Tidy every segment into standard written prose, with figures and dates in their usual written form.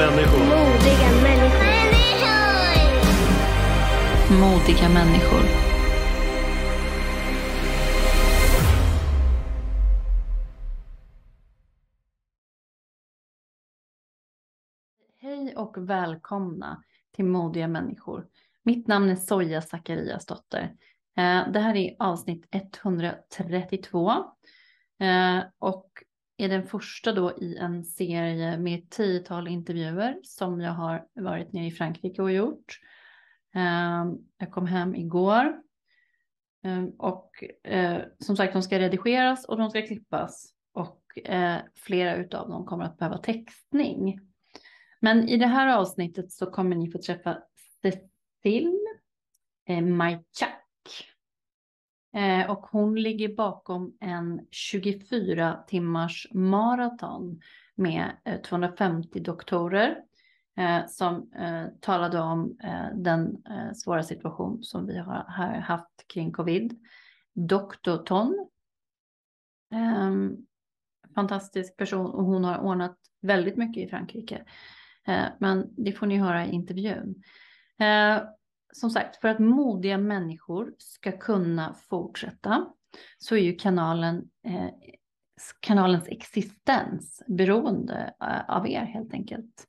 människor. Modiga människor. Modiga människor. Hej och välkomna till Modiga människor. Mitt namn är Soja Zachariasdotter. Det här är avsnitt 132 och är den första då i en serie med ett 10-tal intervjuer som jag har varit nere i Frankrike och gjort. Jag kom hem igår och som sagt de ska redigeras och de ska klippas och flera utav dem kommer att behöva textning. Men i det här avsnittet så kommer ni få träffa Cécile Majchak. Och hon ligger bakom en 24 timmars maraton med 250 doktorer som talade om den svåra situation som vi har haft kring covid. Dr. Ton, fantastisk person, och hon har ordnat väldigt mycket i Frankrike. Men det får ni höra i intervjun. Som sagt, för att modiga människor ska kunna fortsätta så är ju kanalens existens beroende av er helt enkelt.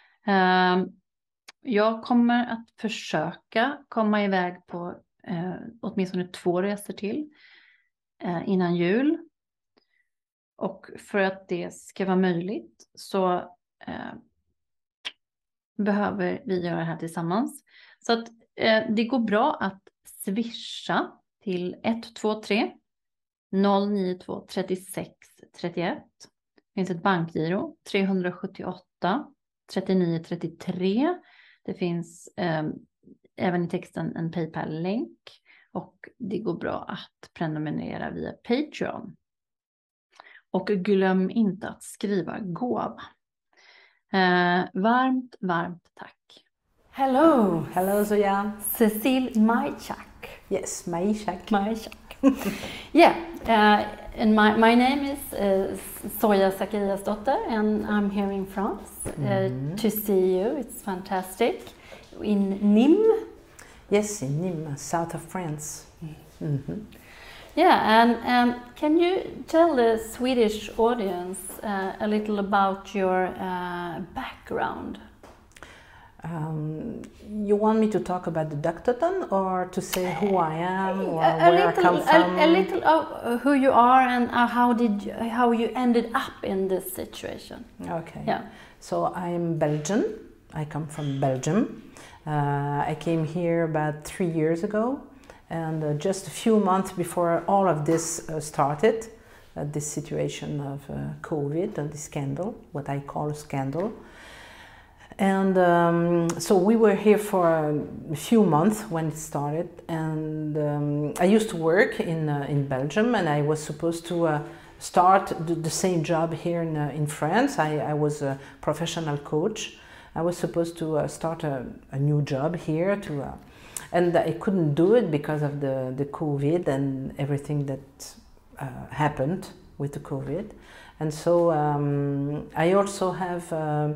Jag kommer att försöka komma iväg på åtminstone 2 resor till innan jul. Och för att det ska vara möjligt så behöver vi göra det här tillsammans. Så att det går bra att swisha till 123 092 36 31. Det finns ett bankgiro 378 39 33. Det finns även i texten en PayPal-länk. Och det går bra att prenumerera via Patreon. Och glöm inte att skriva gåva. Varmt tack. Hello Zoya. Cécile Majchak. Yes, Majchak. Yeah, and my name is Soja Zachariasdotter, and I'm here in France to see you. It's fantastic. In Nîmes. Yes, in Nîmes, south of France. Mm-hmm. Yeah, and can you tell the Swedish audience a little about your background? You want me to talk about the Doctorton or to say who I am or where I come from? A little of who you are and how you ended up in this situation. Okay. Yeah. So I'm Belgian. I come from Belgium. I came here about 3 years ago, and just a few months before all of this started, this situation of COVID and the scandal, what I call a scandal. And so we were here for a few months when it started, and I used to work in Belgium, and I was supposed to start the same job here in France. I was a professional coach. I was supposed to start a new job here and I couldn't do it because of the COVID and everything that happened with the COVID. And so I also have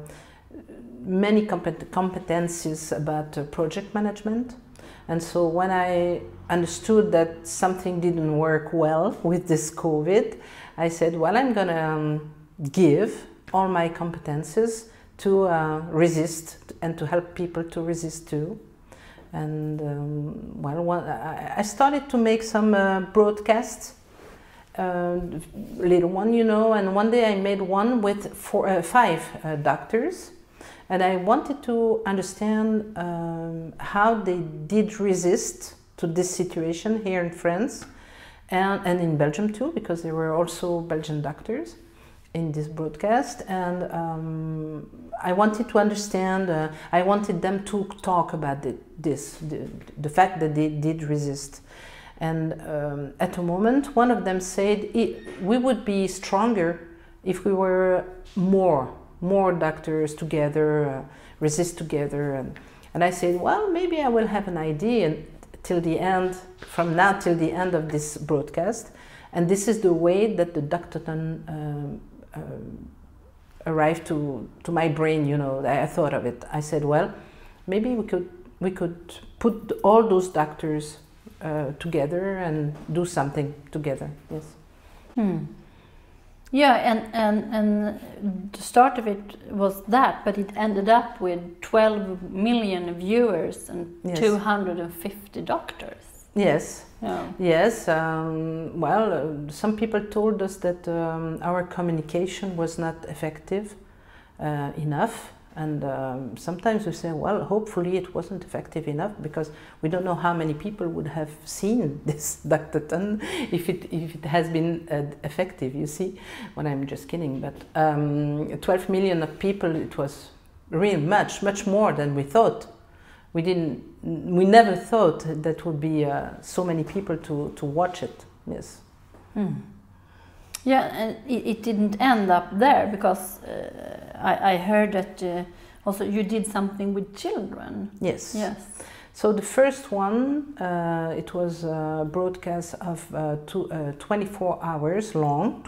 many competencies about project management. And so when I understood that something didn't work well with this COVID, I said, well, I'm going to give all my competences to resist and to help people to resist too. And I started to make some broadcasts, little one, and one day I made one with 5 doctors. And I wanted to understand how they did resist to this situation here in France and in Belgium too, because there were also Belgian doctors in this broadcast. And I wanted to understand, I wanted them to talk about the fact that they did resist. And at a moment, one of them said, we would be stronger if we were more doctors together, resist together. And I said, well, maybe I will have an idea till the end, from now till the end of this broadcast. And this is the way that the Doctorton arrived to my brain, you know. I thought of it. I said, well, maybe we could put all those doctors together and do something together. Yes. Yeah, and the start of it was that, but it ended up with 12 million viewers and 250 doctors. Yes. Yeah. Yes. Well, some people told us that our communication was not effective enough. And sometimes we say, well, hopefully it wasn't effective enough, because we don't know how many people would have seen this Doctathon if it has been effective, you see. Well, I'm just kidding, but 12 million of people, it was really much more than we thought. We never thought that would be so many people to watch it. Yes. Yeah, and it didn't end up there, because I heard that also you did something with children. Yes. Yes. So the first one, it was a broadcast of 24 hours long.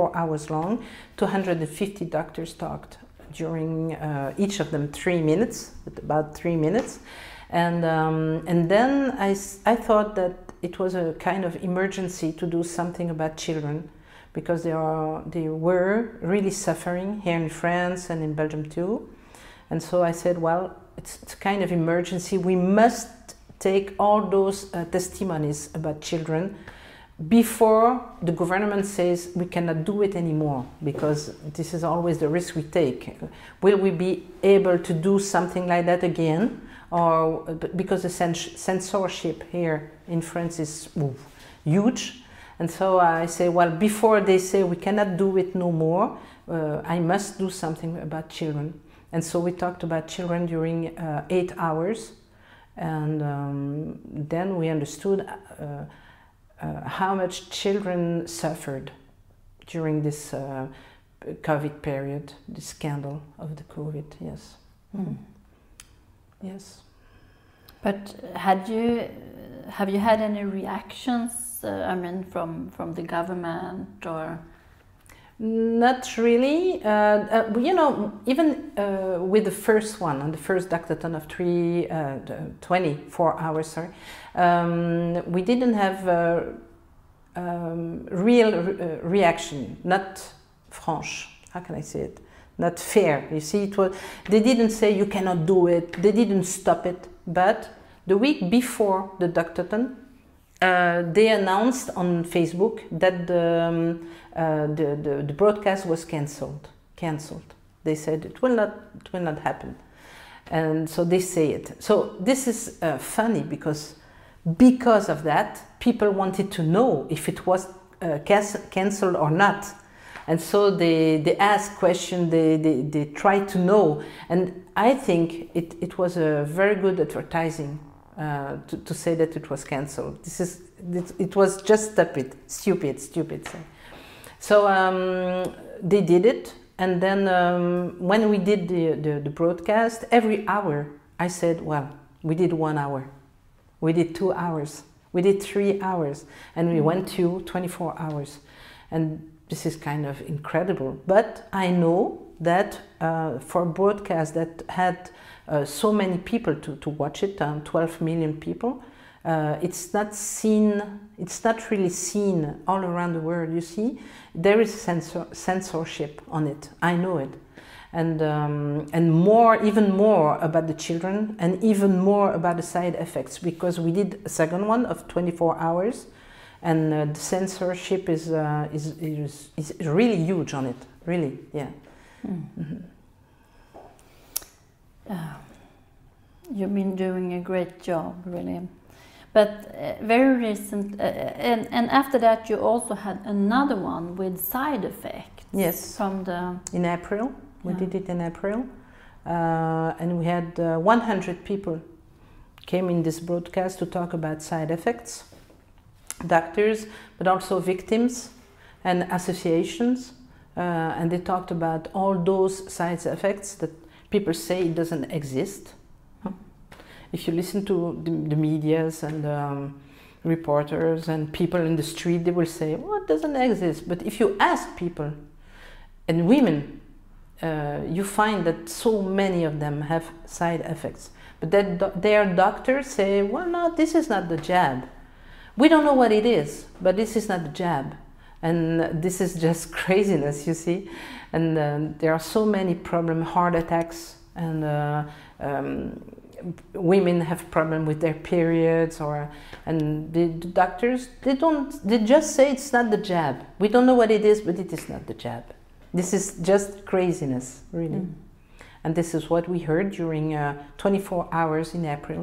250 doctors talked during each of them 3 minutes, about 3 minutes, and then I thought that it was a kind of emergency to do something about children, because they were really suffering here in France and in Belgium too. And so I said, well, it's a kind of emergency. We must take all those testimonies about children before the government says we cannot do it anymore, because this is always the risk we take. Will we be able to do something like that again? Or because the censorship here in France is huge. And so I say, well, before they say we cannot do it no more, I must do something about children. And so we talked about children during 8 hours. And then we understood how much children suffered during this COVID period, the scandal of the COVID, yes. Yes. But have you had any reactions? I mean, from the government or? Not really. You know, even with the first one, on the first Doctathon of 24 hours, sorry, we didn't have real reaction, not franche. How can I say it? Not fair. You see, they didn't say you cannot do it. They didn't stop it. But the week before the Doctathon, they announced on Facebook that the broadcast was cancelled. They said it will not happen, and so they say it. So this is funny, because of that, people wanted to know if it was cancelled or not, and so they asked questions. They tried to know, and I think it was a very good advertising. To say that it was cancelled. It was just stupid. So they did it, and then when we did the broadcast, every hour I said, well, we did 1 hour, we did 2 hours, we did 3 hours, and we went to 24 hours, and this is kind of incredible. But I know that for a broadcast that had so many people to watch it, 12 million people, it's not really seen all around the world. You see, there is censorship on it. I know it, and even more about the children, and even more about the side effects, because we did a second one of 24 hours, and the censorship is really huge on it. Really, yeah. You've been doing a great job, really. But very recent, and after that you also had another one with side effects. Yes. In April, we did it in April, and we had 100 people came in this broadcast to talk about side effects, doctors, but also victims and associations, and they talked about all those side effects that people say it doesn't exist. If you listen to the medias and reporters and people in the street, they will say, well, it doesn't exist. But if you ask people, and women, you find that so many of them have side effects. But that their doctors say, well, no, this is not the jab. We don't know what it is, but this is not the jab. And this is just craziness, you see. And there are so many problems, heart attacks, and women have problems with their periods, and the doctors, they just say it's not the jab. We don't know what it is, but it is not the jab. This is just craziness, really. Mm. And this is what we heard during 24 hours in April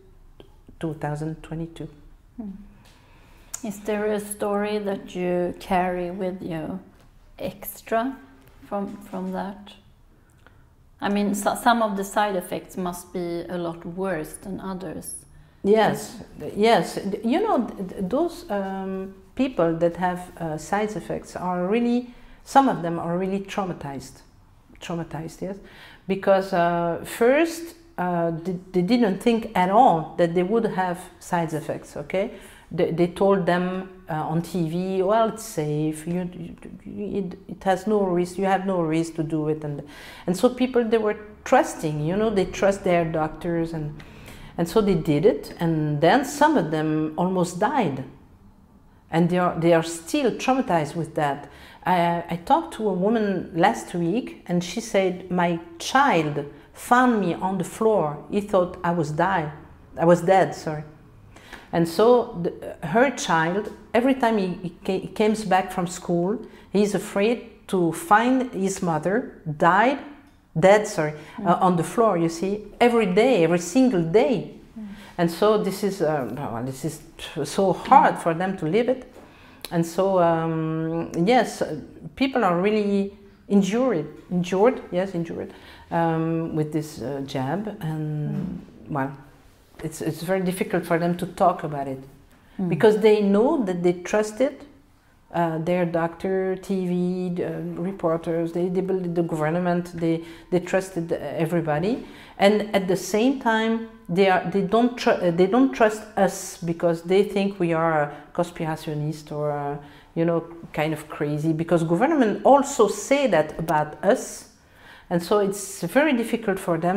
2022. Mm. Is there a story that you carry with you extra from that? I mean, some of the side effects must be a lot worse than others. Yes, yes. You know, those people that have side effects are really, some of them are really traumatized, yes. Because first, they didn't think at all that they would have side effects, okay? They told them on TV, well, it's safe, it has no risk, you have no risk to do it. And so people, they were trusting, you know, they trust their doctors, and so they did it. And then some of them almost died. And they are still traumatized with that. I talked to a woman last week, and she said, my child found me on the floor. He thought I was dead, sorry. And so her child, every time he comes back from school, he's afraid to find his mother dead, on the floor, you see, every day, every single day. Mm. And so this is so hard for them to live it. And so, yes, people are really injured with this jab, and well, it's very difficult for them to talk about it, because they know that they trusted their doctor, TV, reporters, they believed the government, they trusted everybody, and at the same time they don't trust us, because they think we are conspirationist or you know, kind of crazy, because government also say that about us, and so it's very difficult for them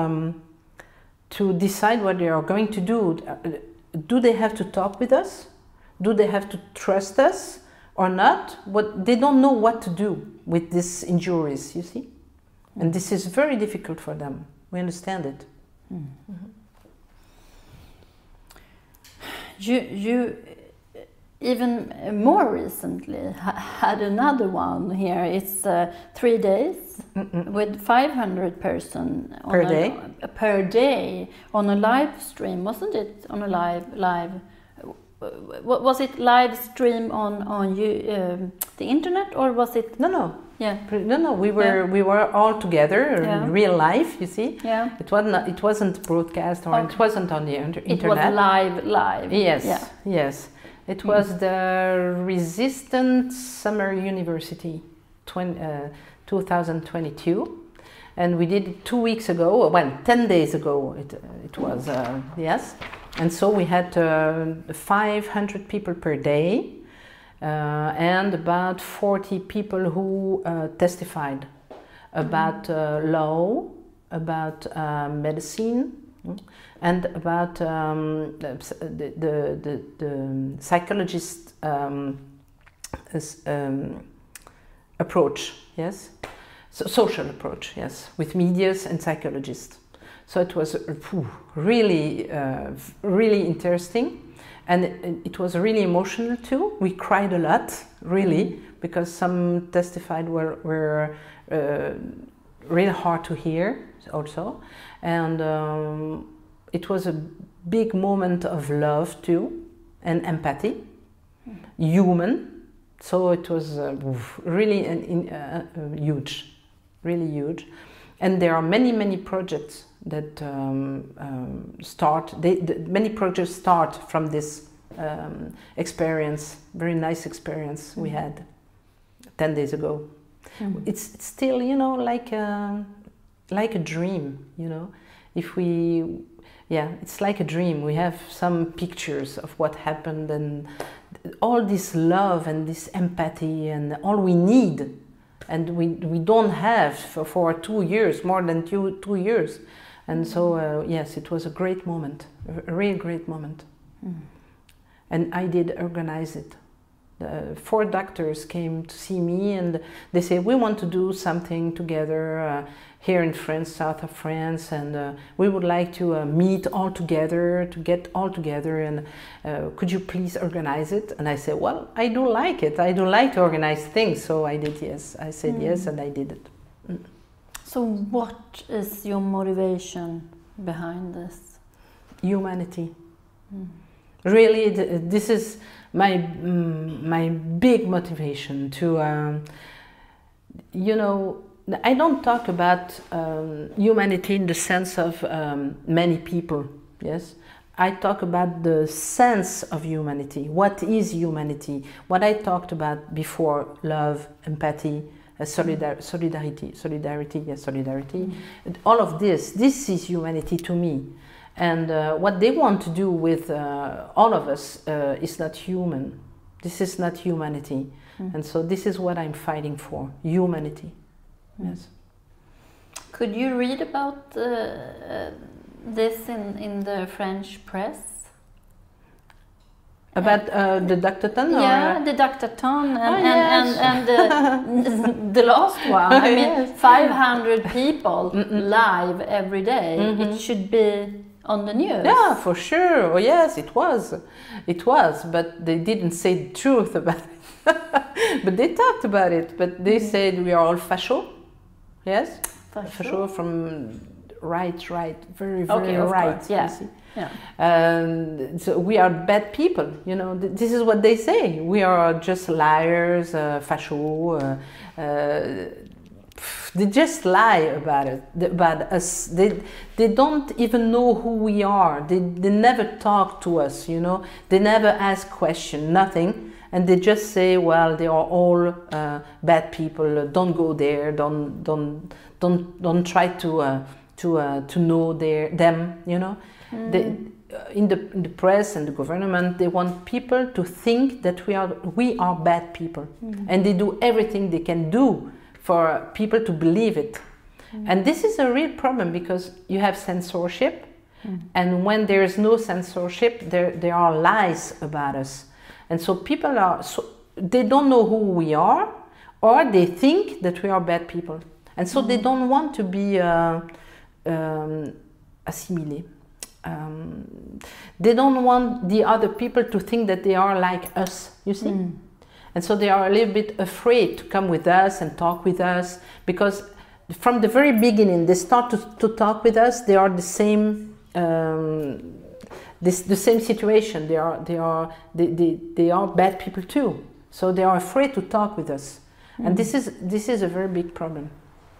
to decide what they are going to do. Do they have to talk with us? Do they have to trust us or not? They don't know what to do with these injuries, you see? And this is very difficult for them. We understand it. Mm. Mm-hmm. You even more recently had another one here. It's 3 days with 500 persons per day on a live stream, wasn't it? On a live. Was it live stream on the internet, or was it? No. Yeah. No. We were all together in real life. You see. Yeah. It wasn't broadcast, or it wasn't on the internet. It was live. Yes. Yeah. Yes. It was the Resistance Summer University 2022, and we did it 2 weeks ago. Well, 10 days ago. It was yes. And so we had 500 people per day, and about 40 people who testified about law, about medicine, and about the psychologist approach, yes, social approach, yes, with medias and psychologists. So it was really, really interesting, and it was really emotional too. We cried a lot, really, because some testified were really hard to hear also, and it was a big moment of love too, and empathy, human. So it was really huge, really huge. And there are many projects that many projects start from this experience, very nice experience we had 10 days ago. Mm-hmm. It's still, you know, like a dream, you know. It's like a dream. We have some pictures of what happened, and all this love and this empathy, and all we need and we don't have for 2 years, more than 2 years. And so, yes, it was a great moment, a really great moment. And I did organize it. 4 doctors came to see me, and they said, we want to do something together here in France, south of France, and we would like to meet all together, to get all together, and could you please organize it? And I said, well, I do like it. I do like to organize things, so I did yes. I said yes, and I did it. So what is your motivation behind this? Humanity. Really, this is my big motivation to, you know, I don't talk about humanity in the sense of many people, yes? I talk about the sense of humanity. What is humanity? What I talked about before, love, empathy, solidarity. All of this is humanity to me. And what they want to do with all of us is not human. This is not humanity. And so this is what I'm fighting for, humanity. Yes. Could you read about this in the French press? About the Dr. Ton? Yeah, the Dr. Ton and the last one. I mean, 500 people live every day. It should be on the news. Yeah, for sure. Oh, yes, it was. It was, but they didn't say the truth about it. But they talked about it. But they said we are all facho. Yes? Facho from right, very, very right. Course, yeah. Yeah. So we are bad people, you know. This is what they say. We are just liars, facho. They just lie about it, about us. They don't even know who we are. They never talk to us, you know. They never ask questions, nothing, and they just say, well, they are all bad people. Don't go there. Don't try to know them, you know. They, in the press and the government, they want people to think that we are bad people, and they do everything they can do for people to believe it. And this is a real problem because you have censorship, and when there is no censorship, there are lies about us, and so people they don't know who we are, or they think that we are bad people, and so they don't want to be assimilés. They don't want the other people to think that they are like us, you see? And so they are a little bit afraid to come with us and talk with us, because from the very beginning they start to talk with us. They are the same, the same situation. They are bad people too. So they are afraid to talk with us, and this is a very big problem.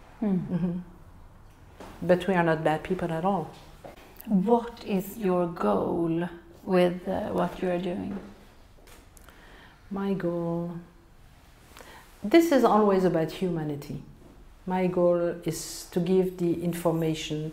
But we are not bad people at all. What is your goal with what you are doing? My goal, this is always about humanity. My goal is to give the information.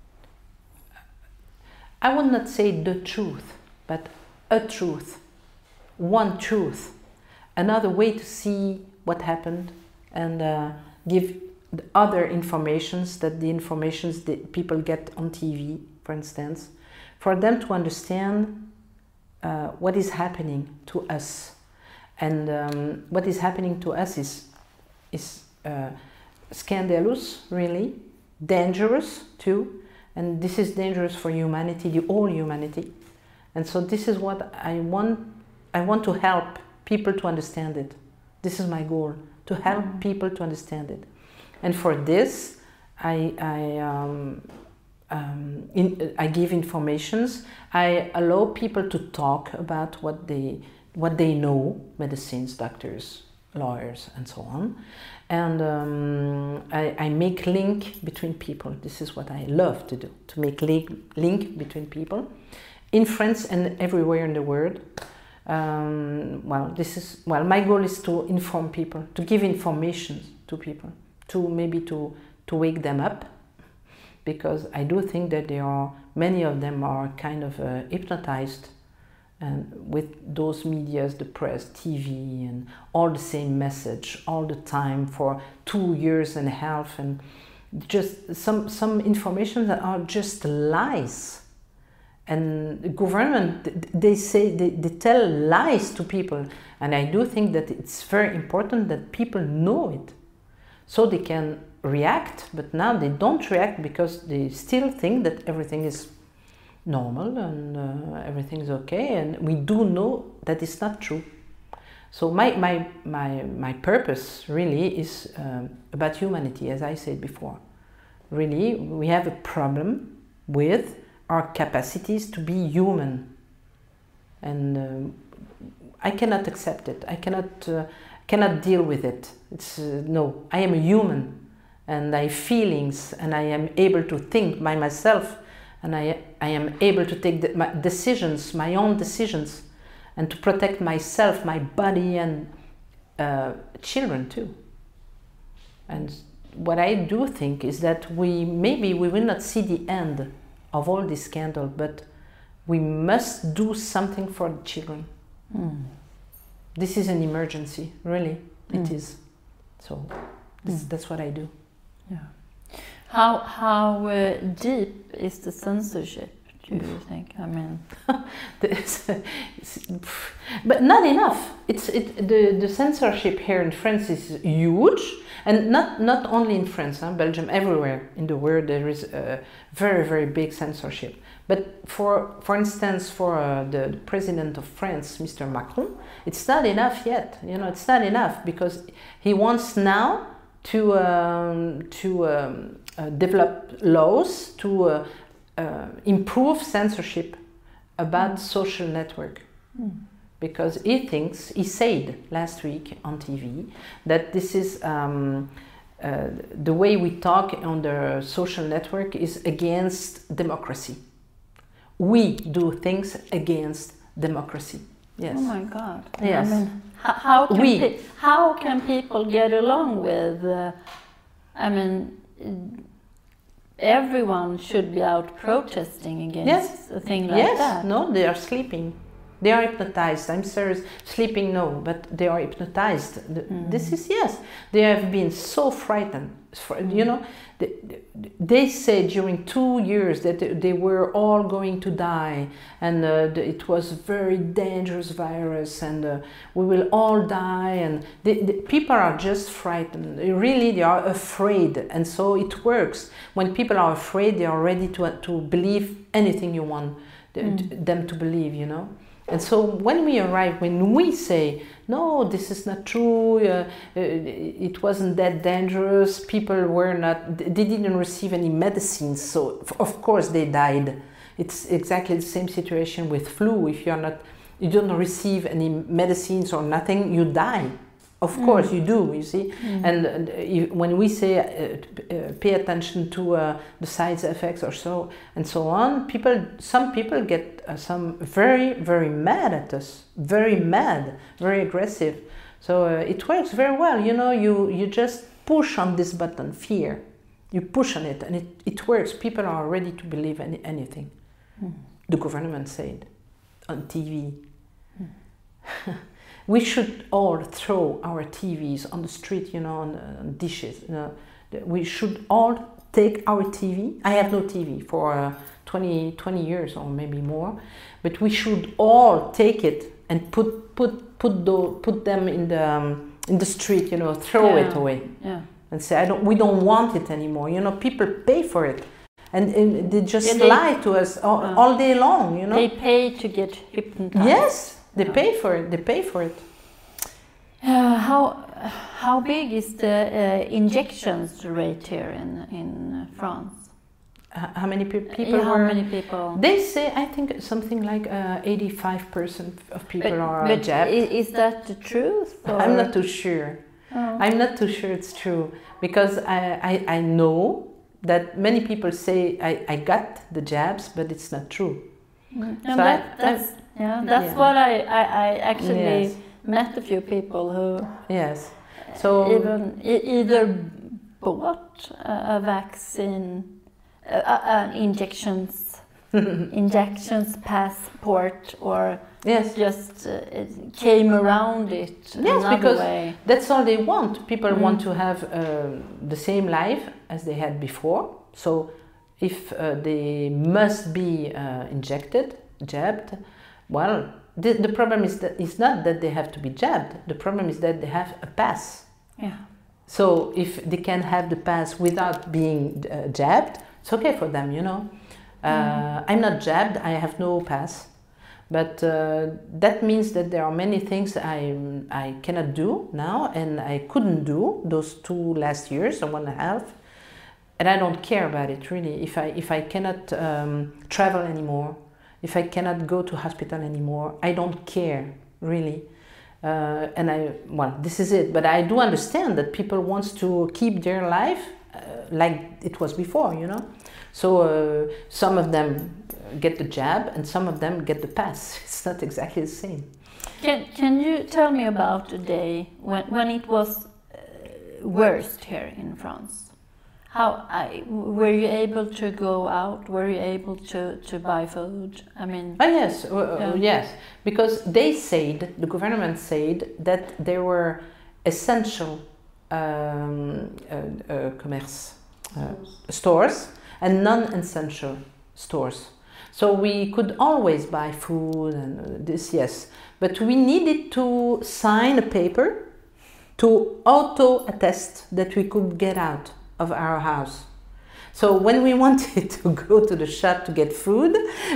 I would not say the truth, but a truth, one truth, another way to see what happened, and give the other informations, that the informations that people get on TV, for instance, for them to understand what is happening to us. And what is happening to us is scandalous, really, dangerous too, and this is dangerous for humanity, the whole humanity. And so this is what I want. I want to help people to understand it. This is my goal, to help people to understand it. And for this, I give informations. I allow people to talk about what they know, medicines, doctors, lawyers, and so on. And I make link between people. This is what I love to do, to make link between people in France and everywhere in the world. My goal is to inform people, to give information to people, to maybe to wake them up, because I do think that many of them are kind of hypnotized And with those medias, the press, TV, and all the same message all the time for 2 years and a half, and just some information that are just lies. And the government, they tell lies to people, and I do think that it's very important that people know it, so they can react. But now they don't react because they still think that everything is normal and everything is okay, and we do know that it's not true. So my purpose really is about humanity, as I said before. Really, we have a problem with our capacities to be human, and I cannot accept it. I cannot deal with it. It's no. I am a human, and I have feelings, and I am able to think by myself, and I am able to take my decisions, my own decisions, and to protect myself, my body, and children too. And what I do think is that maybe we will not see the end of all this scandal, but we must do something for the children. This is an emergency, really. It is. So that's what I do. Yeah. How deep is the censorship, do you think? I mean, but not enough. The censorship here in France is huge, and not only in France, Belgium, everywhere in the world there is a very, very big censorship. But for instance, for the president of France, Mr. Macron, it's not enough yet. You know, it's not enough because he wants now to develop laws to improve censorship about social network. Because he said last week on TV that this is the way we talk on the social network is against democracy. We do things against democracy. Yes. Oh my God. Yes. I mean, how can people get along with? I mean, everyone should be out protesting against a thing like that. No, they are sleeping. They are hypnotized. I'm serious. Sleeping, no, but they are hypnotized. This is, yes. They have been so frightened. You know, they said during 2 years that they were all going to die, and it was a very dangerous virus, and we will all die. And the people are just frightened. Really, they are afraid, and so it works. When people are afraid, they are ready to believe anything you want them to believe. You know. And so when we arrive, when we say, no, this is not true, it wasn't that dangerous, people they didn't receive any medicines, so of course they died. It's exactly the same situation with flu. If you don't receive any medicines or nothing, you die. Of course you do, you see. And when we say pay attention to the side effects or so and so on, some people get very, very mad at us, very mad, very aggressive. So it works very well. You know, you just push on this button, fear. You push on it, and it works. People are ready to believe anything. The government said on TV. We should all throw our TVs on the street, you know, on dishes. You know. We should all take our TV. I have no TV for 20 years or maybe more, but we should all take it and put them in the street, you know, throw it away, and say we don't want it anymore. You know, people pay for it, and they just lie to us all day long. You know, they pay to get hypnotized. Yes. They pay for it. They pay for it. How big is the injections rate here in France? How many people? How many people? They say, I think something like 85% of people are jabbed. Is that the truth? Or? I'm not too sure. Oh. I'm not too sure it's true, because I know that many people say I got the jabs, but it's not true. So that's what I actually met a few people who so either bought a vaccine, injections injections, passport, or Yes. just it came around it Yes, another because way? that's all they want. People want to have the same life as they had before. So if they must be injected, jabbed, well, the problem is that it's not that they have to be jabbed. The problem is that they have a pass. Yeah. So if they can have the pass without being jabbed, it's okay for them, you know. I'm not jabbed, I have no pass. But that means that there are many things I cannot do now, and I couldn't do those 2 last years or 1.5. And I don't care about it really. If I cannot travel anymore, if I cannot go to hospital anymore, I don't care really. Well, this is it. But I do understand that people want to keep their life like it was before, you know. So some of them get the jab and some of them get the pass. It's not exactly the same. Can you tell me about the day when it was worst here in France? Were you able to go out? Were you able to buy food? I mean. Oh yes, yes, because they said, the government said that there were essential commerce stores and non-essential stores. So we could always buy food and this, yes, but we needed to sign a paper to auto-attest that we could get out of our house. So when we wanted to go to the shop to get food,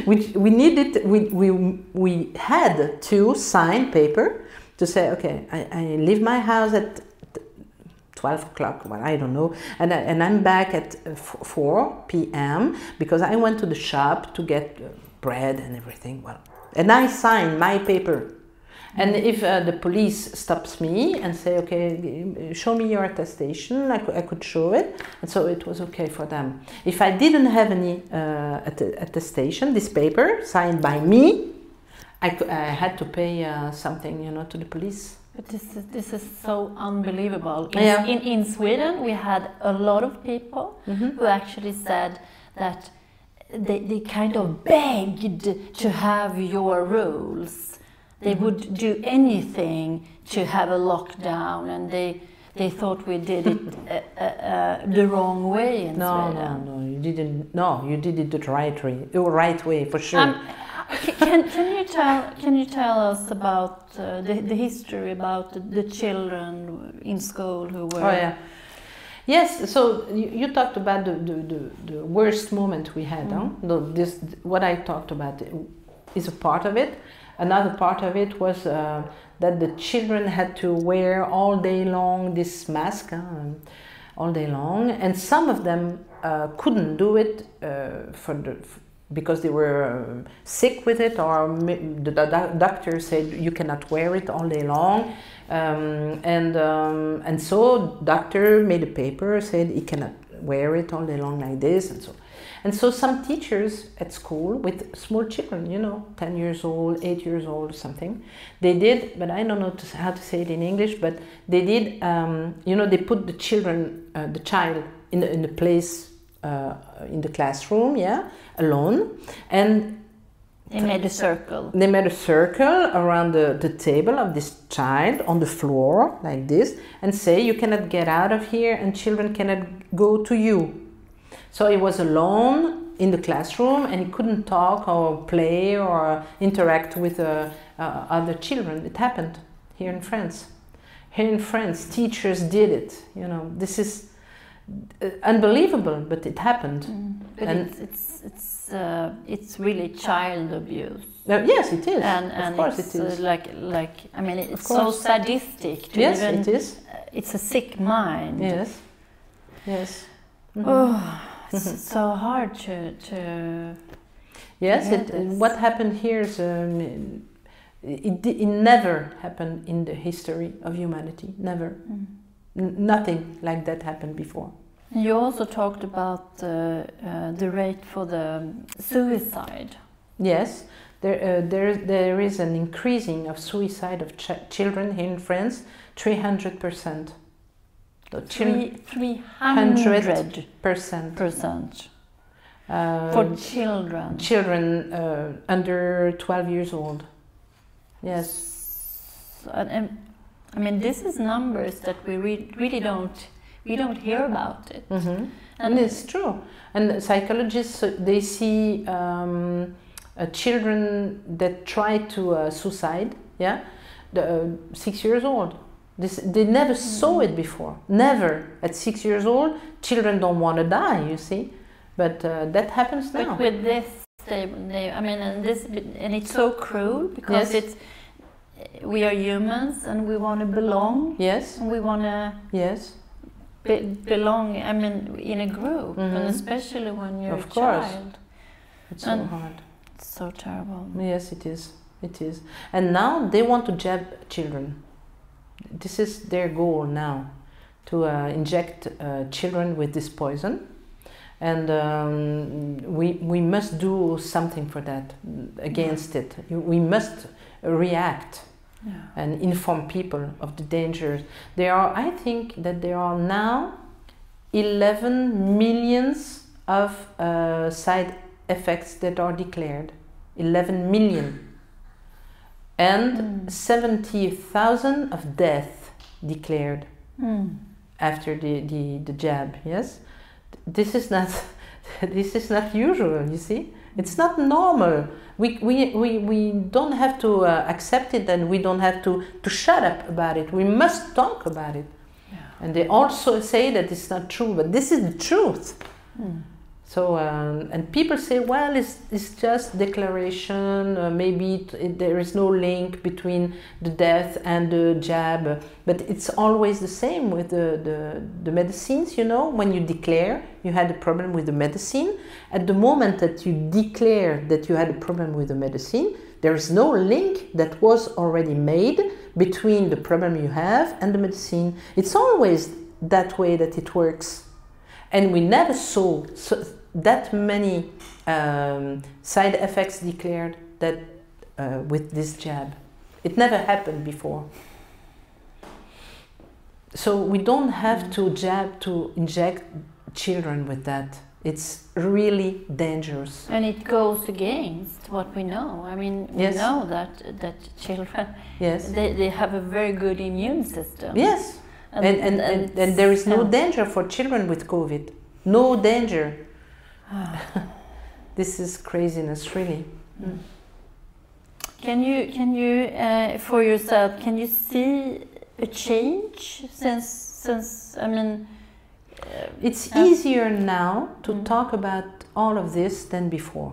we had to sign paper to say, okay, I leave my house at 12 o'clock, well, I don't know, and I'm back at 4 p.m. because I went to the shop to get bread and everything. Well, and I signed my paper. And if the police stops me and say, okay, show me your attestation, I could show it. And so it was okay for them. If I didn't have any attestation, this paper signed by me, I had to pay something, you know, to the police. But this is so unbelievable. In Sweden, we had a lot of people who actually said that they kind of begged to have your rules. They would do anything to have a lockdown, and they thought we did it the wrong way in Sweden. No, you didn't. No, you did it the right way for sure. Can you tell us about the history about the children in school who were? Oh yeah. Yes, so you talked about the worst moment we had. What I talked about is a part of it. Another part of it was that the children had to wear all day long this mask, all day long, and some of them couldn't do it because they were sick with it, or the doctor said you cannot wear it all day long, and so doctor made a paper, said he cannot wear it all day long like this, and so some teachers at school with small children, you know, 10 years old, 8 years old, something, they did, but I don't know how to say it in English, but they did, you know, they put the child in the place in the classroom, yeah, alone, and they made a circle. They made a circle around the table of this child on the floor like this, and say you cannot get out of here and children cannot go to you. So he was alone in the classroom and he couldn't talk or play or interact with other children. It happened here in France. Here in France, teachers did it. You know, this is unbelievable, but it happened. But and it's really child abuse. Yes, it is. And of course it's it is. Like I mean, it's so sadistic. Yes, it is. It's a sick mind. Yes. Yes. Mm-hmm. Oh. It's so hard to yes, what happened here is it never happened in the history of humanity. Never. Nothing like that happened before. You also talked about the rate for the suicide. Yes, there is an increasing of suicide of children here in France, 300%. 300%. For children? Children under 12 years old. Yes. And I mean, this is numbers that we really don't hear about it. And it's true. And psychologists, they see children that try to suicide, 6 years old. They never saw it before. Never. At 6 years old, children don't want to die, you see. But that happens now. But with this, I mean, and it's so cruel because we are humans and we want to belong. Yes. And we want to belong. I mean, in a group, and especially when you're a child. It's so hard. It's so terrible. Yes, it is. It is. And now they want to jab children. This is their goal now, to inject children with this poison. And we must do something for that, against it. We must react and inform people of the dangers. I think that there are now 11 millions of side effects that are declared. 11 million. And 70,000 of death declared after the jab. Yes. This is not usual, you see. It's not normal. We don't have to accept it, and we don't have to shut up about it. We must talk about it. Yeah. And they also say that it's not true, but this is the truth. So, and people say, well, it's just declaration, maybe there is no link between the death and the jab, but it's always the same with the medicines, you know. When you declare you had a problem with the medicine, at the moment that you declare that you had a problem with the medicine, there is no link that was already made between the problem you have and the medicine. It's always that way that it works. And we never saw that many side effects declared that with this jab. It never happened before. So we don't have to inject children with that. It's really dangerous. And it goes against what we know. I mean, we know that children, they have a very good immune system. Yes. And there is no danger for children with COVID. No danger. This is craziness, really. Can you for yourself, can you see a change since I mean, it's easier now to talk about all of this than before.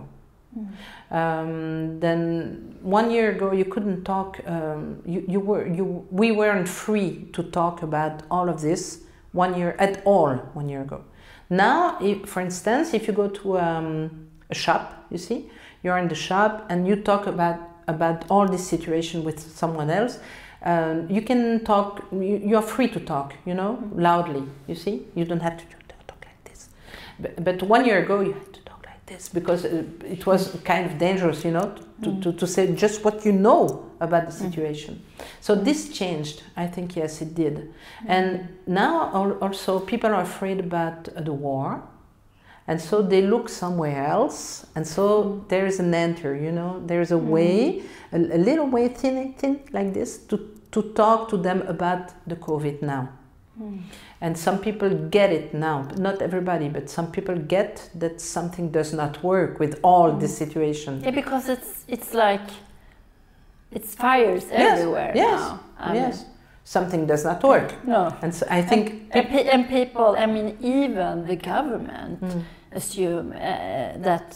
Then 1 year ago you couldn't talk. We weren't free to talk about all of this 1 year at all 1 year ago. Now, for instance, if you go to a shop, you see, you're in the shop and you talk about all this situation with someone else. You can talk. You are free to talk. You know, loudly. You see, you don't have to talk like this. But 1 year ago, you had to talk like this because it was kind of dangerous. You know, to say just what you know about the situation. So this changed. I think yes, it did. And now also people are afraid about the war, and so they look somewhere else. And so there is an enter. You know, there is a way, a little way thin like this to talk to them about the COVID now. And some people get it now, not everybody, but some people get that something does not work with all this situation. Yeah, because it's like it's fires everywhere now. Yes, something does not work. No, and so I think and people. I mean, even the government assume that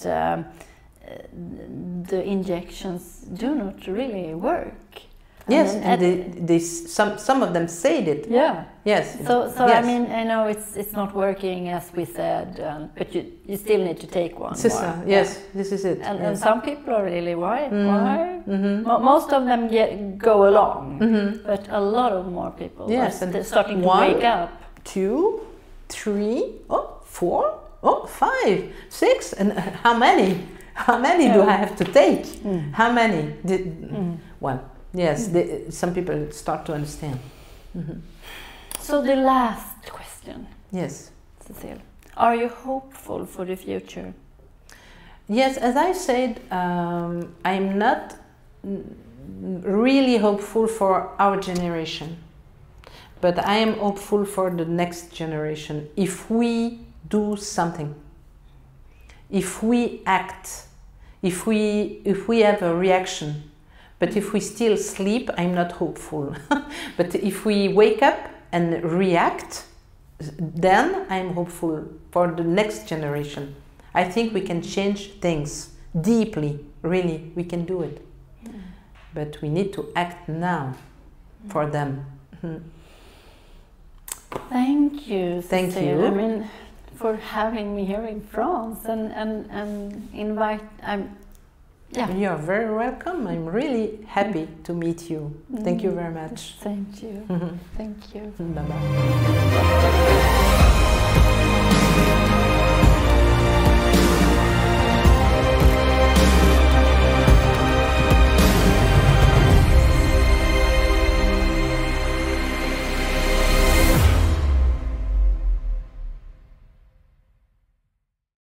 the injections do not really work. Yes, and some of them said it. Yeah. Yes. So yes. I mean, I know it's not working as we said, but you still need to take one. Yes, this is it. And some people are really why? Most of them go along, but a lot of more people are starting to wake up. 2, 3, 4, 5, 6, and how many? How many do I have to take? How many? Well. Yes, some people start to understand. So the last question. Yes. Cécile, are you hopeful for the future? Yes, as I said, I'm not really hopeful for our generation, but I am hopeful for the next generation. If we do something, if we act, if we have a reaction, but if we still sleep, I'm not hopeful. But if we wake up and react, then I'm hopeful for the next generation. I think we can change things deeply, really, we can do it. But we need to act now for them. Thank you, Thank Cécile. you. I mean, for having me here in France and invite. Yeah. You're very welcome. I'm really happy to meet you. Thank you very much. Thank you. Thank you. Bye-bye.